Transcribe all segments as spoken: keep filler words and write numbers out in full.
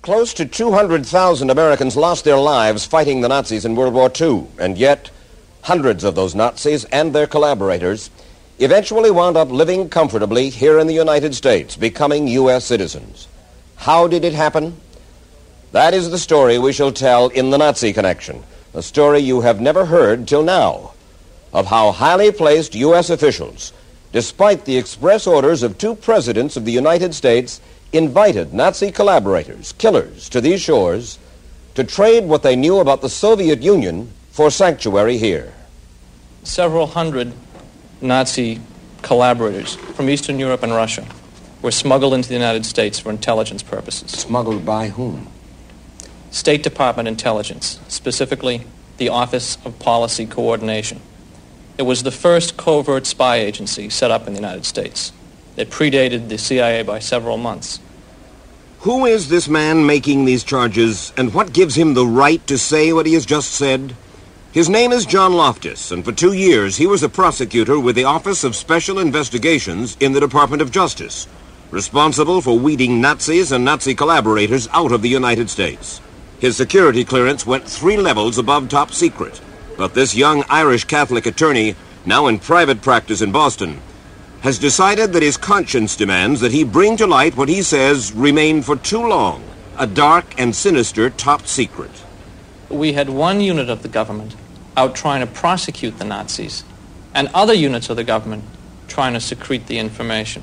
Close to two hundred thousand Americans lost their lives fighting the Nazis in World War Two, and yet hundreds of those Nazis and their collaborators eventually wound up living comfortably here in the United States, becoming U S citizens. How did it happen? That is the story we shall tell in The Nazi Connection, a story you have never heard till now, of how highly placed U S officials, despite the express orders of two presidents of the United States, invited Nazi collaborators, killers, to these shores to trade what they knew about the Soviet Union for sanctuary here. Several hundred Nazi collaborators from Eastern Europe and Russia were smuggled into the United States for intelligence purposes. Smuggled by whom? State Department intelligence, specifically the Office of Policy Coordination. It was the first covert spy agency set up in the United States. It predated the C I A by several months. Who is this man making these charges, and what gives him the right to say what he has just said? His name is John Loftus, and for two years he was a prosecutor with the Office of Special Investigations in the Department of Justice, responsible for weeding Nazis and Nazi collaborators out of the United States. His security clearance went three levels above top secret. But this young Irish Catholic attorney, now in private practice in Boston, has decided that his conscience demands that he bring to light what he says remained for too long a dark and sinister top secret. We had one unit of the government out trying to prosecute the Nazis, and other units of the government trying to secrete the information.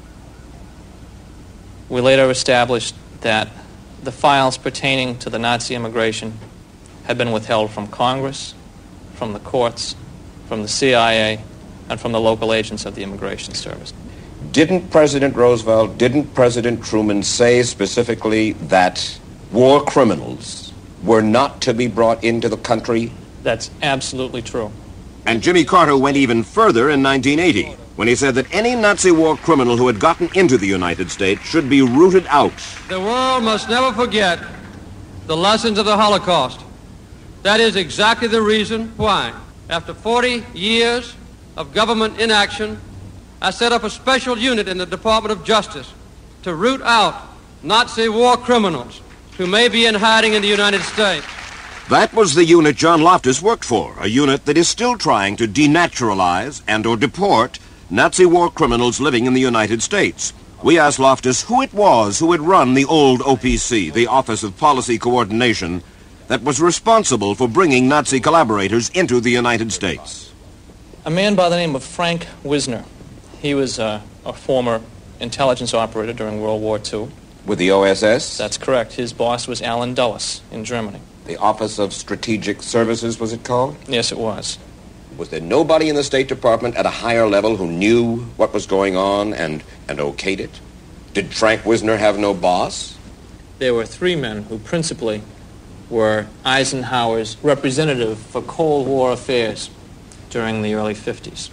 We later established that the files pertaining to the Nazi immigration had been withheld from Congress, from the courts, from the C I A, and from the local agents of the Immigration Service. Didn't President Roosevelt, didn't President Truman say specifically that war criminals were not to be brought into the country? That's absolutely true. And Jimmy Carter went even further in nineteen eighty, when he said that any Nazi war criminal who had gotten into the United States should be rooted out. The world must never forget the lessons of the Holocaust. That is exactly the reason why, after forty years of government inaction, I set up a special unit in the Department of Justice to root out Nazi war criminals who may be in hiding in the United States. That was the unit John Loftus worked for, a unit that is still trying to denaturalize and or deport Nazi war criminals living in the United States. We asked Loftus who it was who had run the old O P C, the Office of Policy Coordination, that was responsible for bringing Nazi collaborators into the United States. A man by the name of Frank Wisner. He was uh, a former intelligence operator during World War Two. With the O S S? That's correct. His boss was Alan Dulles in Germany. The Office of Strategic Services, was it called? Yes, it was. Was there nobody in the State Department at a higher level who knew what was going on and, and okayed it? Did Frank Wisner have no boss? There were three men who principally were Eisenhower's representative for Cold War affairs during the early fifties.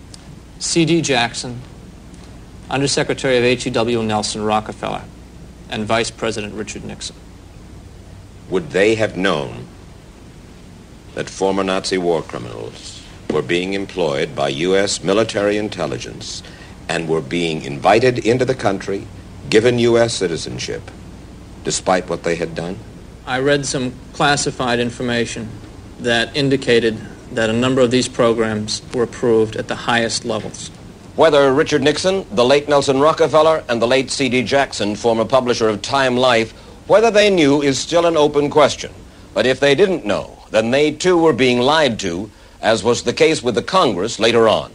C D Jackson, Undersecretary of H E W Nelson Rockefeller, and Vice President Richard Nixon. Would they have known that former Nazi war criminals were being employed by U S military intelligence and were being invited into the country, given U S citizenship, despite what they had done? I read some classified information that indicated that a number of these programs were approved at the highest levels. Whether Richard Nixon, the late Nelson Rockefeller, and the late C D Jackson, former publisher of Time Life, whether they knew is still an open question. But if they didn't know, then they too were being lied to, as was the case with the Congress later on.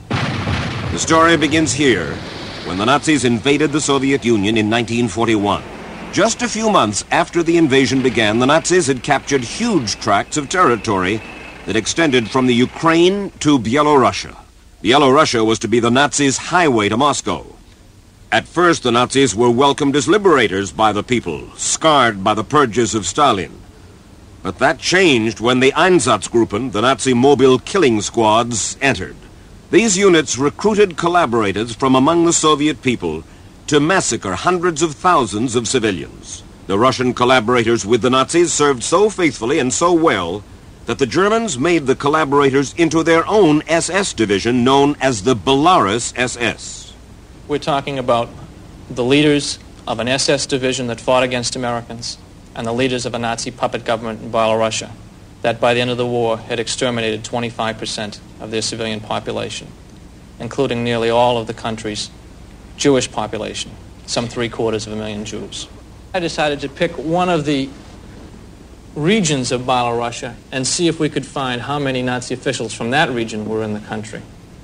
The story begins here, when the Nazis invaded the Soviet Union in nineteen forty-one. Just a few months after the invasion began, the Nazis had captured huge tracts of territory that extended from the Ukraine to Byelorussia. Byelorussia was to be the Nazis' highway to Moscow. At first, the Nazis were welcomed as liberators by the people, scarred by the purges of Stalin. But that changed when the Einsatzgruppen, the Nazi mobile killing squads, entered. These units recruited collaborators from among the Soviet people to massacre hundreds of thousands of civilians. The Russian collaborators with the Nazis served so faithfully and so well that the Germans made the collaborators into their own S S division known as the Belarus S S. We're talking about the leaders of an S S division that fought against Americans and the leaders of a Nazi puppet government in Belarus that by the end of the war had exterminated twenty-five percent of their civilian population, including nearly all of the country's Jewish population, some three-quarters of a million Jews. I decided to pick one of the regions of Belarus and see if we could find how many Nazi officials from that region were in the country.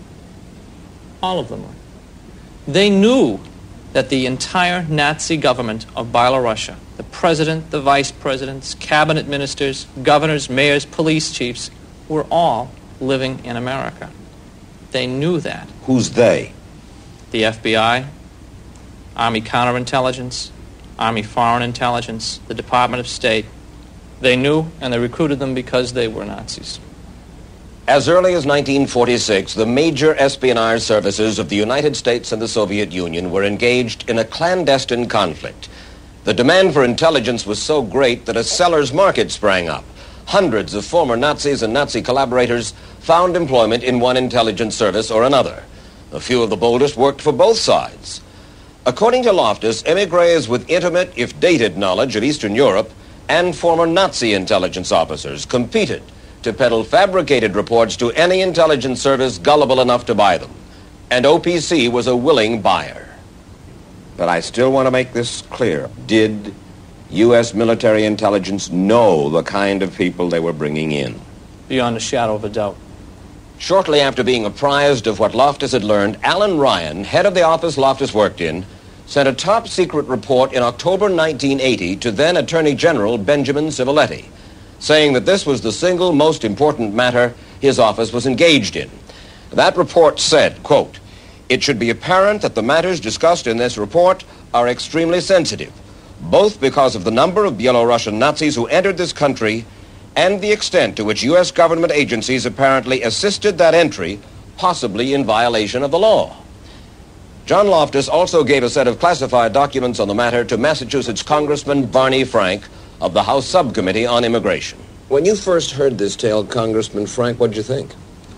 All of them were. They knew that the entire Nazi government of Belarus, the president, the vice presidents, cabinet ministers, governors, mayors, police chiefs, were all living in America. They knew that. Who's they? The F B I, Army Counterintelligence, Army Foreign Intelligence, the Department of State. They knew, and they recruited them because they were Nazis. As early as nineteen forty-six, the major espionage services of the United States and the Soviet Union were engaged in a clandestine conflict. The demand for intelligence was so great that a seller's market sprang up. Hundreds of former Nazis and Nazi collaborators found employment in one intelligence service or another. A few of the boldest worked for both sides. According to Loftus, emigres with intimate, if dated, knowledge of Eastern Europe and former Nazi intelligence officers competed to peddle fabricated reports to any intelligence service gullible enough to buy them. And O P C was a willing buyer. But I still want to make this clear. Did U S military intelligence know the kind of people they were bringing in? Beyond a shadow of a doubt. Shortly after being apprised of what Loftus had learned, Alan Ryan, head of the office Loftus worked in, sent a top-secret report in October nineteen eighty to then Attorney General Benjamin Civiletti, saying that this was the single most important matter his office was engaged in. That report said, quote, "It should be apparent that the matters discussed in this report are extremely sensitive, both because of the number of Belarusian Nazis who entered this country and the extent to which U S government agencies apparently assisted that entry, possibly in violation of the law." John Loftus also gave a set of classified documents on the matter to Massachusetts Congressman Barney Frank of the House Subcommittee on Immigration. When you first heard this tale, Congressman Frank, what did you think?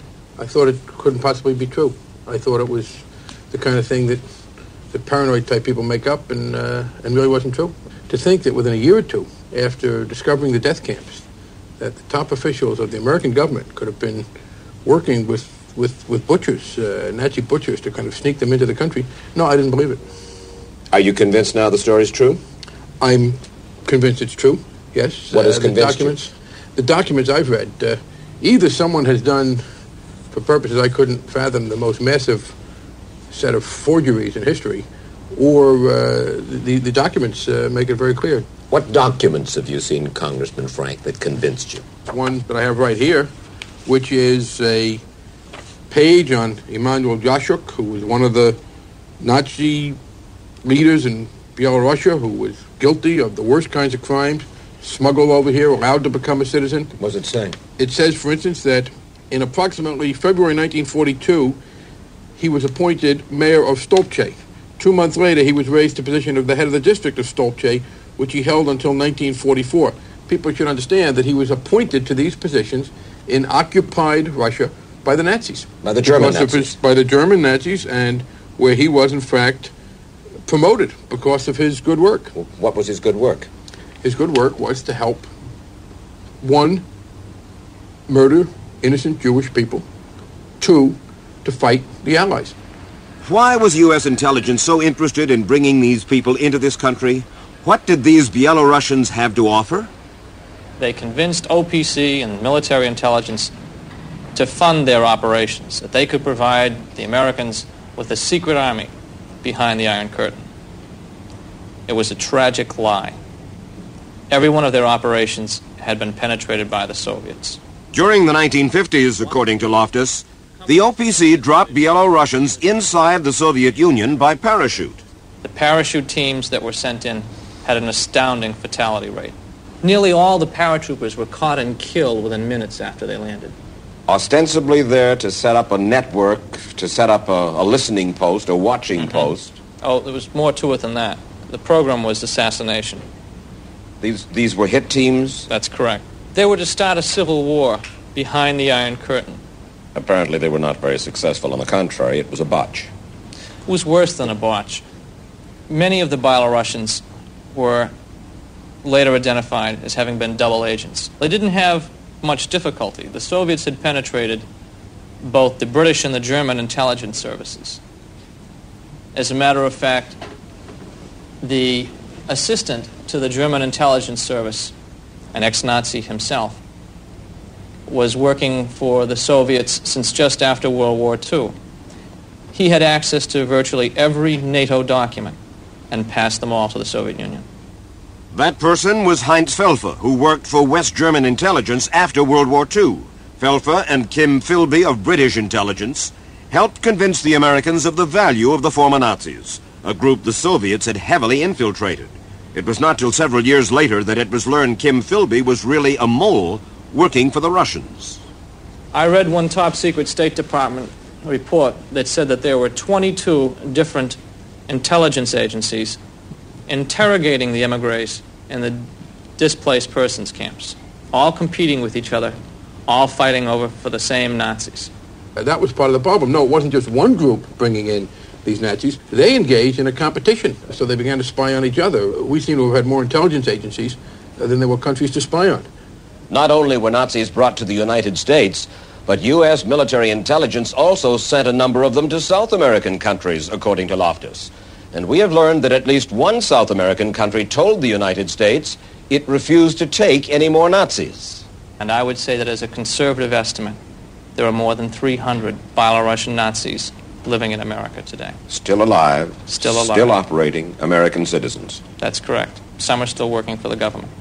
I thought it couldn't possibly be true. I thought it was the kind of thing that the paranoid type people make up and, uh, and really wasn't true. To think that within a year or two after discovering the death camps, that the top officials of the American government could have been working with, with, with butchers, uh, Nazi butchers, to kind of sneak them into the country. No, I didn't believe it. Are you convinced now the story's true? I'm convinced it's true, yes. What has uh, convinced the documents, you? The documents I've read, uh, either someone has done, for purposes I couldn't fathom, the most massive set of forgeries in history, or uh, the, the documents uh, make it very clear. What documents have you seen, Congressman Frank, that convinced you? One that I have right here, which is a page on Emanuel Jashuk, who was one of the Nazi leaders in Belarus, who was guilty of the worst kinds of crimes, smuggled over here, allowed to become a citizen. What does it say? It says, for instance, that in approximately February nineteen forty-two, he was appointed mayor of Stolce. Two months later, he was raised to the position of the head of the district of Stolce, which he held until nineteen forty-four. People should understand that he was appointed to these positions in occupied Russia by the Nazis. By the German Nazis. Nazis. His, by the German Nazis, and where he was, in fact, promoted because of his good work. What was his good work? His good work was to help, one, murder innocent Jewish people, two, to fight the Allies. Why was U S intelligence so interested in bringing these people into this country? What did these Belarusians have to offer? They convinced O P C and military intelligence to fund their operations, that they could provide the Americans with a secret army behind the Iron Curtain. It was a tragic lie. Every one of their operations had been penetrated by the Soviets. During the nineteen fifties, according to Loftus, the O P C dropped Belarusians inside the Soviet Union by parachute. The parachute teams that were sent in had an astounding fatality rate. Nearly all the paratroopers were caught and killed within minutes after they landed. Ostensibly there to set up a network, to set up a, a listening post, a watching mm-hmm. post. Oh, there was more to it than that. The program was assassination. These, these were hit teams? That's correct. They were to start a civil war behind the Iron Curtain. Apparently they were not very successful. On the contrary, it was a botch. It was worse than a botch. Many of the Belarusians were later identified as having been double agents. They didn't have much difficulty. The Soviets had penetrated both the British and the German intelligence services. As a matter of fact, the assistant to the German intelligence service, an ex-Nazi himself, was working for the Soviets since just after World War Two. He had access to virtually every NATO document and passed them all to the Soviet Union. That person was Heinz Felfer, who worked for West German intelligence after World War Two. Felfer and Kim Philby of British intelligence helped convince the Americans of the value of the former Nazis, a group the Soviets had heavily infiltrated. It was not till several years later that it was learned Kim Philby was really a mole working for the Russians. I read one top-secret State Department report that said that there were twenty-two different intelligence agencies interrogating the emigres in the displaced persons camps, all competing with each other, all fighting over for the same Nazis. That was part of the problem. No, it wasn't just one group bringing in these Nazis. They engaged in a competition, so they began to spy on each other. We seem to have had more intelligence agencies than there were countries to spy on. Not only were Nazis brought to the United States, but U S military intelligence also sent a number of them to South American countries, according to Loftus. And we have learned that at least one South American country told the United States it refused to take any more Nazis. And I would say that as a conservative estimate, there are more than three hundred Belarusian Nazis living in America today. Still alive. Still alive. Still operating American citizens. That's correct. Some are still working for the government.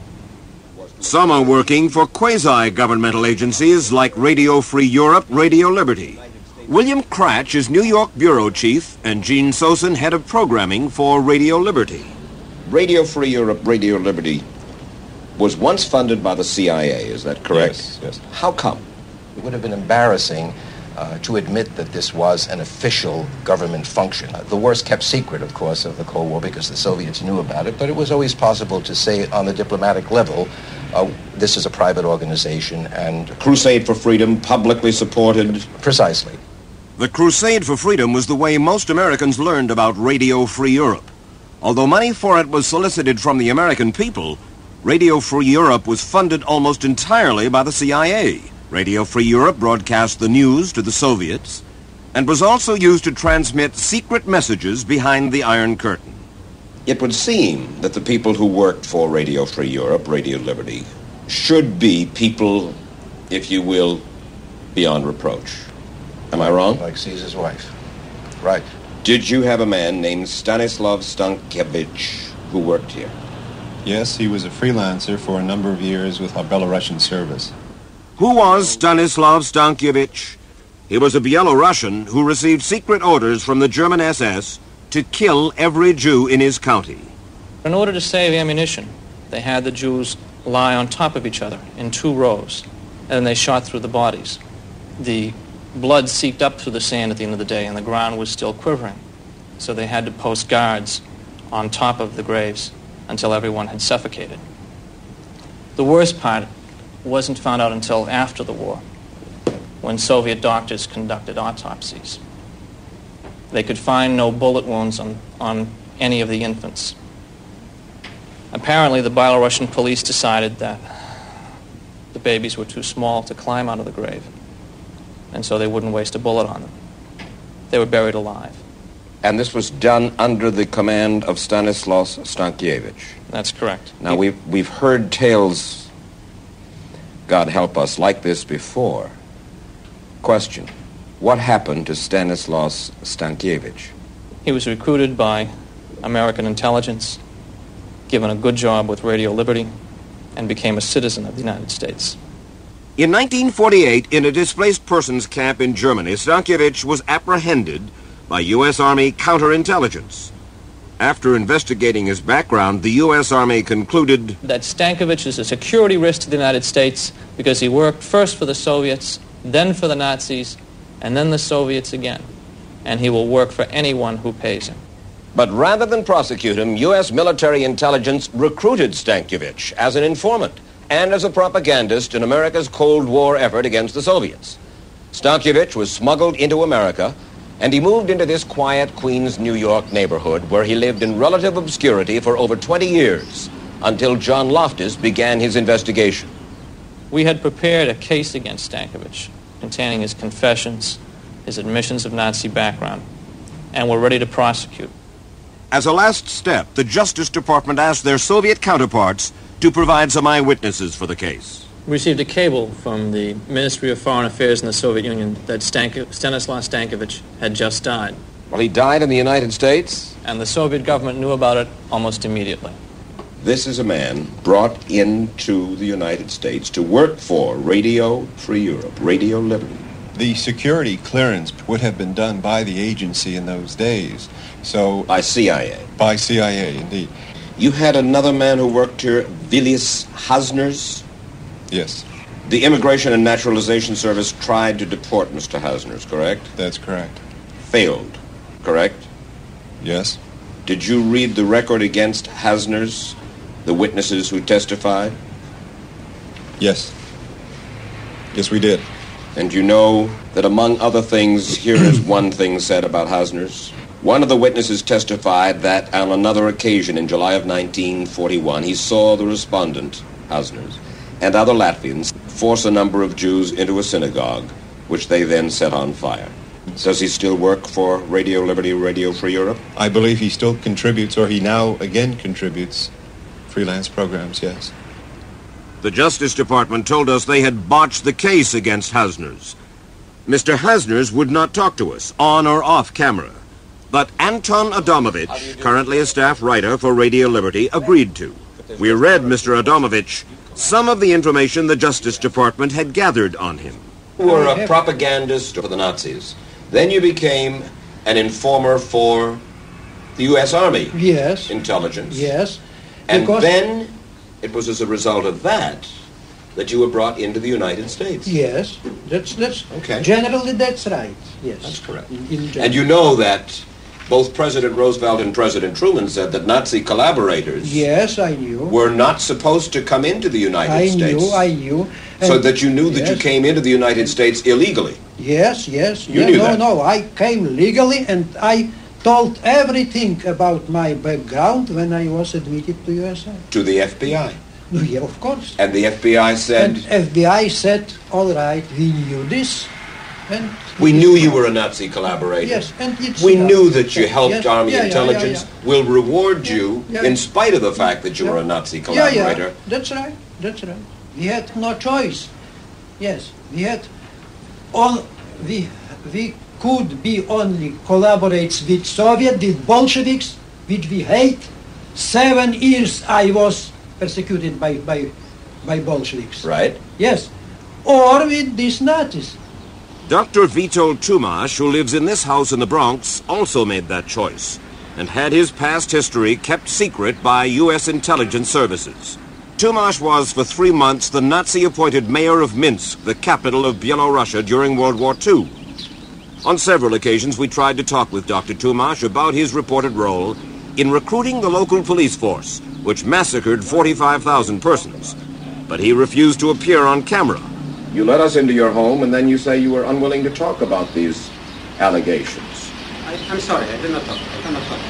Some are working for quasi-governmental agencies like Radio Free Europe, Radio Liberty. William Cratch is New York bureau chief and Gene Sosin head of programming for Radio Liberty. Radio Free Europe, Radio Liberty was once funded by the C I A, is that correct? Yes, yes. How come? It would have been embarrassing uh, to admit that this was an official government function. Uh, the worst kept secret, of course, of the Cold War because the Soviets knew about it, but it was always possible to say on the diplomatic level, uh, this is a private organization and... Crusade for Freedom, publicly supported. Precisely. The Crusade for Freedom was the way most Americans learned about Radio Free Europe. Although money for it was solicited from the American people, Radio Free Europe was funded almost entirely by the C I A. Radio Free Europe broadcast the news to the Soviets and was also used to transmit secret messages behind the Iron Curtain. It would seem that the people who worked for Radio Free Europe, Radio Liberty, should be people, if you will, beyond reproach. Am I wrong? Like Caesar's wife. Right. Did you have a man named Stanislav Stankiewicz who worked here? Yes, he was a freelancer for a number of years with our Belarusian service. Who was Stanislav Stankiewicz? He was a Belarusian who received secret orders from the German S S to kill every Jew in his county. In order to save ammunition, they had the Jews lie on top of each other in two rows, and they shot through the bodies. The blood seeped up through the sand at the end of the day, and the ground was still quivering. So they had to post guards on top of the graves until everyone had suffocated. The worst part wasn't found out until after the war, when Soviet doctors conducted autopsies. They could find no bullet wounds on, on any of the infants. Apparently, the Belarusian police decided that the babies were too small to climb out of the grave, and so they wouldn't waste a bullet on them. They were buried alive. And this was done under the command of Stanislav Stankiewicz. That's correct. Now, we've, we've heard tales, God help us, like this before. Question, what happened to Stanislav Stankiewicz? He was recruited by American intelligence, given a good job with Radio Liberty, and became a citizen of the United States. In nineteen forty-eight, in a displaced persons camp in Germany, Stankiewicz was apprehended by U S Army counterintelligence. After investigating his background, the U S Army concluded that Stankiewicz is a security risk to the United States because he worked first for the Soviets, then for the Nazis, and then the Soviets again. And he will work for anyone who pays him. But rather than prosecute him, U S military intelligence recruited Stankiewicz as an informant and as a propagandist in America's Cold War effort against the Soviets. Stankiewicz was smuggled into America And he moved into this quiet Queens, New York neighborhood where he lived in relative obscurity for over twenty years until John Loftus began his investigation. We had prepared a case against Stankiewicz containing his confessions, his admissions of Nazi background, and were ready to prosecute. As a last step, the Justice Department asked their Soviet counterparts to provide some eyewitnesses for the case. We received a cable from the Ministry of Foreign Affairs in the Soviet Union that Stank- Stanislav Stankiewicz had just died. Well, he died in the United States? And the Soviet government knew about it almost immediately. This is a man brought into the United States to work for Radio Free Europe, Radio Liberty. The security clearance would have been done by the agency in those days. So By C I A? By C I A, indeed. You had another man who worked here, Vilis Hausners? Yes. The Immigration and Naturalization Service tried to deport Mister Hausners, correct? That's correct. Failed, correct? Yes. Did you read the record against Hausners, the witnesses who testified? Yes. Yes, we did. And you know that among other things, here is one thing said about Hausners. One of the witnesses testified that on another occasion in July of nineteen forty-one, he saw the respondent, Hausners, and other Latvians force a number of Jews into a synagogue, which they then set on fire. Does he still work for Radio Liberty, Radio Free Europe? I believe he still contributes, or he now again contributes, freelance programs, yes. The Justice Department told us they had botched the case against Hausners. Mister Hausners would not talk to us, on or off camera. But Anton Adamovich, currently a staff writer for Radio Liberty, agreed to. We read, Mister Adamovich, some of the information the Justice Department had gathered on him. You were a propagandist for the Nazis. Then you became an informer for the U S Army. Yes. Intelligence. Yes. And because then it was as a result of that that you were brought into the United States. Yes. That's that's Okay. generally that's right. Yes. That's correct. In, in general. And you know that both President Roosevelt and President Truman said that Nazi collaborators Yes, I knew. were not supposed to come into the United I States. knew, I knew. So And- that you knew that you yes. came into the United States illegally. Yes, yes. You yeah, knew no, that. no, I came legally and I told everything about my background when I was admitted to U S A. To the F B I. No, yeah, of course. And the F B I said, And F B I said, all right, we knew this. And we knew you were a Nazi collaborator. Yes, and it's We enough. knew that you helped Yes, Army yeah, yeah, intelligence. yeah, yeah. We'll reward you yeah. in spite of the fact that you Yeah. were a Nazi Yeah, collaborator. yeah, that's right, that's right. We had no choice. Yes, we had all, we, we could be only collaborates with Soviet, with Bolsheviks, which we hate. Seven years I was persecuted by, by, by Bolsheviks. Right? Yes, or with these Nazis. Doctor Vito Tumash, who lives in this house in the Bronx, also made that choice and had his past history kept secret by U S intelligence services. Tumash was for three months the Nazi-appointed mayor of Minsk, the capital of Byelorussia during World War Two. On several occasions, we tried to talk with Doctor Tumash about his reported role in recruiting the local police force, which massacred forty-five thousand persons. But he refused to appear on camera. You let us into your home, and then you say you were unwilling to talk about these allegations. I, I'm sorry, I did not talk. I cannot talk.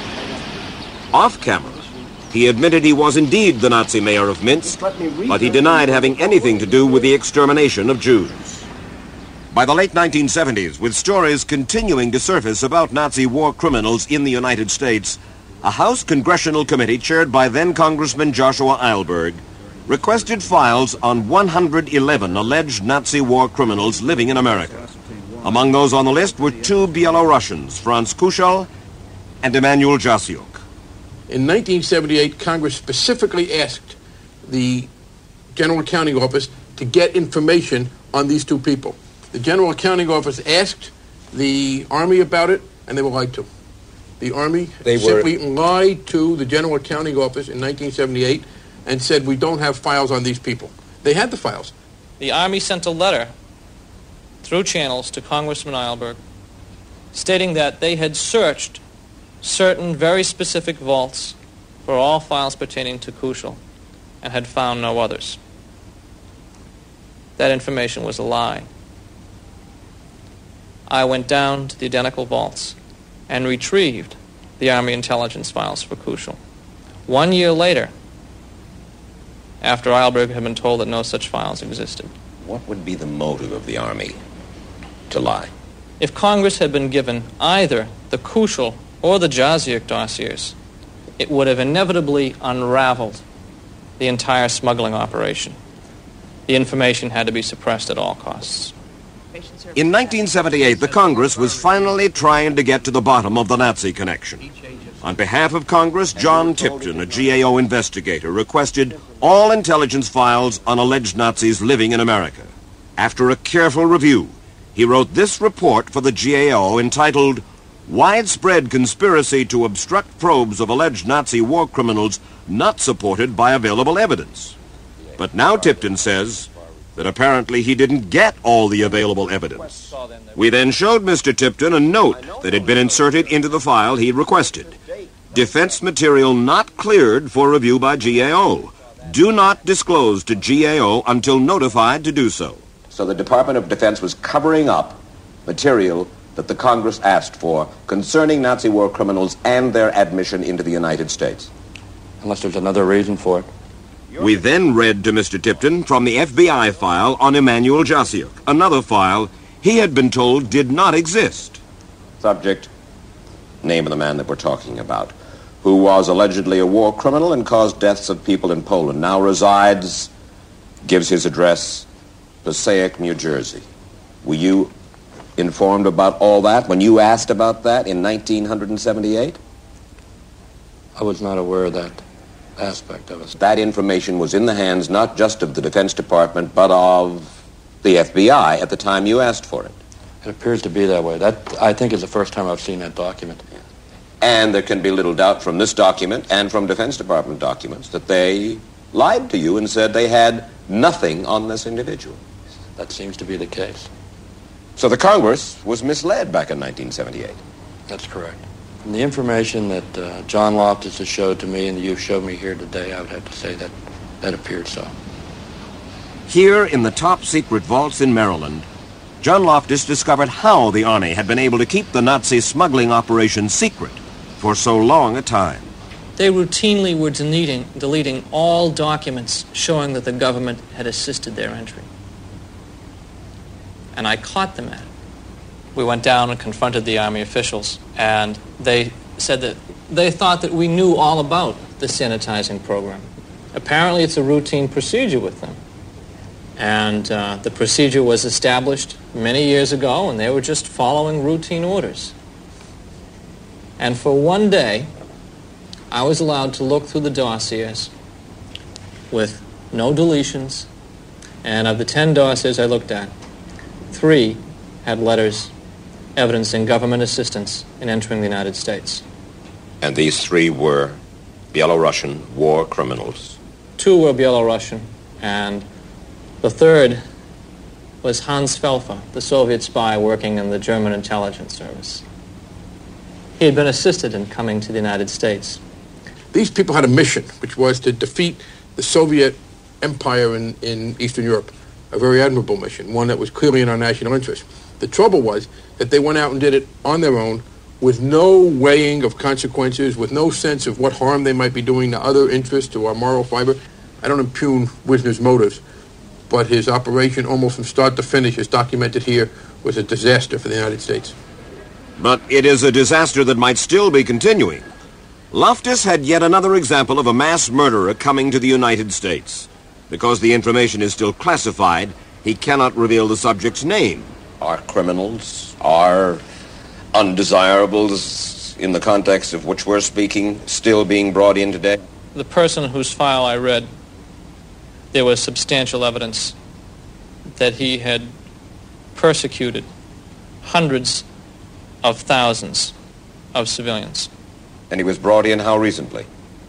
Off camera, he admitted he was indeed the Nazi mayor of Minsk, but he denied having anything to do with the extermination of Jews. By the late nineteen seventies, with stories continuing to surface about Nazi war criminals in the United States, a House Congressional Committee chaired by then-Congressman Joshua Eilberg requested files on one hundred eleven alleged Nazi war criminals living in America. Among those on the list were two Belarusians, Franz Kushel and Emanuel Jasiuk. In nineteen seventy-eight, Congress specifically asked the General Accounting Office to get information on these two people. The General Accounting Office asked the Army about it, and they were lied to. The Army They were- simply lied to the General Accounting Office in nineteen seventy-eight and said, we don't have files on these people. They had the files. The Army sent a letter through channels to Congressman Eilberg stating that they had searched certain very specific vaults for all files pertaining to Kushel and had found no others. That information was a lie. I went down to the identical vaults and retrieved the Army intelligence files for Kuchel. One year later, after Eilberg had been told that no such files existed. What would be the motive of the Army to lie? If Congress had been given either the Kuchel or the Jazyuk dossiers, it would have inevitably unraveled the entire smuggling operation. The information had to be suppressed at all costs. In nineteen seventy-eight, the Congress was finally trying to get to the bottom of the Nazi connection. On behalf of Congress, John Tipton, a G A O investigator, requested all intelligence files on alleged Nazis living in America. After a careful review, he wrote this report for the G A O entitled, "Widespread Conspiracy to Obstruct Probes of Alleged Nazi War Criminals Not Supported by Available Evidence." But now Tipton says that apparently he didn't get all the available evidence. We then showed Mister Tipton a note that had been inserted into the file he requested. Defense material not cleared for review by G A O. Do not disclose to G A O until notified to do so. So the Department of Defense was covering up material that the Congress asked for concerning Nazi war criminals and their admission into the United States. Unless there's another reason for it. We then read to Mister Tipton from the F B I file on Emanuel Jasyuk, another file he had been told did not exist. Subject, name of the man that we're talking about, who was allegedly a war criminal and caused deaths of people in Poland, now resides, gives his address, Passaic, New Jersey. Were you informed about all that when you asked about that in nineteen seventy-eight? I was not aware of that aspect of it. That information was in the hands not just of the Defense Department, but of the F B I at the time you asked for it. It appears to be that way. That, I think, is the first time I've seen that document. And there can be little doubt from this document and from Defense Department documents that they lied to you and said they had nothing on this individual. That seems to be the case. So the Congress was misled back in nineteen seventy-eight. That's correct. From the information that uh, John Loftus has showed to me and you showed me here today, I would have to say that that appeared so. Here in the top secret vaults in Maryland, John Loftus discovered how the Army had been able to keep the Nazi smuggling operation secret for so long a time. They routinely were deleting, deleting all documents showing that the government had assisted their entry. And I caught them at it. We went down and confronted the Army officials, and they said that they thought that we knew all about the sanitizing program. Apparently it's a routine procedure with them. And uh, the procedure was established many years ago, and they were just following routine orders. And for one day, I was allowed to look through the dossiers with no deletions, and of the ten dossiers I looked at, three had letters evidencing government assistance in entering the United States. And these three were Belarusian war criminals. Two were Belarusian, and the third was Hans Felfer, the Soviet spy working in the German intelligence service. He had been assisted in coming to the United States. These people had a mission, which was to defeat the Soviet empire in, in Eastern Europe. A very admirable mission, one that was clearly in our national interest. The trouble was that they went out and did it on their own with no weighing of consequences, with no sense of what harm they might be doing to other interests, to our moral fiber. I don't impugn Wisner's motives, but his operation, almost from start to finish, as documented here, was a disaster for the United States. But it is a disaster that might still be continuing. Loftus had yet another example of a mass murderer coming to the United States. Because the information is still classified, he cannot reveal the subject's name. Are criminals, are undesirables, in the context of which we're speaking, still being brought in today? The person whose file I read, there was substantial evidence that he had persecuted hundreds of thousands of civilians. And he was brought in how recently?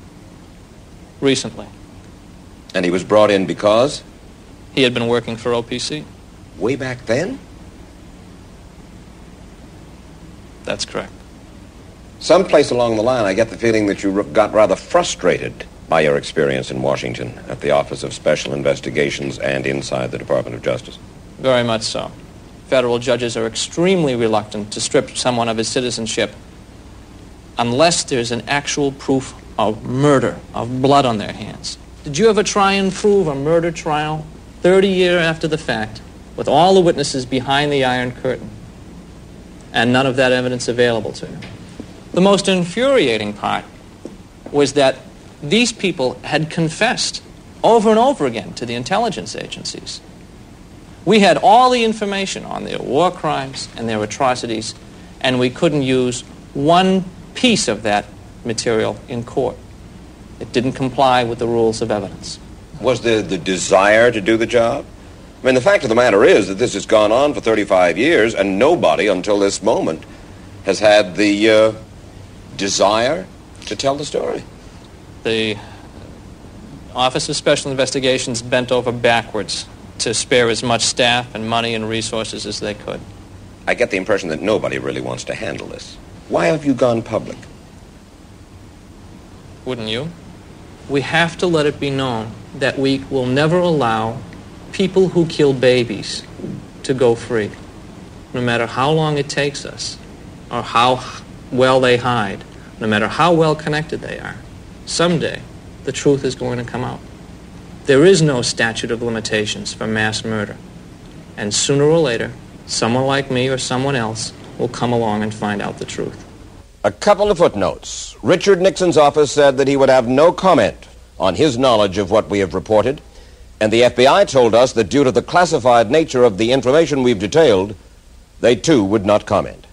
Recently. And he was brought in because? He had been working for O P C. Way back then? That's correct. Someplace along the line, I get the feeling that you got rather frustrated by your experience in Washington at the Office of Special Investigations and inside the Department of Justice. Very much so. federal judges are extremely reluctant to strip someone of his citizenship unless there's an actual proof of murder, of blood on their hands. Did you ever try and prove a murder trial thirty years after the fact with all the witnesses behind the Iron Curtain and none of that evidence available to you? The most infuriating part was that these people had confessed over and over again to the intelligence agencies. We had all the information on their war crimes and their atrocities, and we couldn't use one piece of that material in court. It didn't comply with the rules of evidence. Was there the desire to do the job? I mean, the fact of the matter is that this has gone on for thirty-five years, and nobody until this moment has had the uh, desire to tell the story. The Office of Special Investigations bent over backwards to spare as much staff and money and resources as they could. I get the impression that nobody really wants to handle this. Why have you gone public? Wouldn't you? We have to let it be known that we will never allow people who kill babies to go free, no matter how long it takes us, or how well they hide, no matter how well connected they are. Someday, the truth is going to come out. There is no statute of limitations for mass murder. And sooner or later, someone like me or someone else will come along and find out the truth. A couple of footnotes. Richard Nixon's office said that he would have no comment on his knowledge of what we have reported, and the F B I told us that due to the classified nature of the information we've detailed, they too would not comment.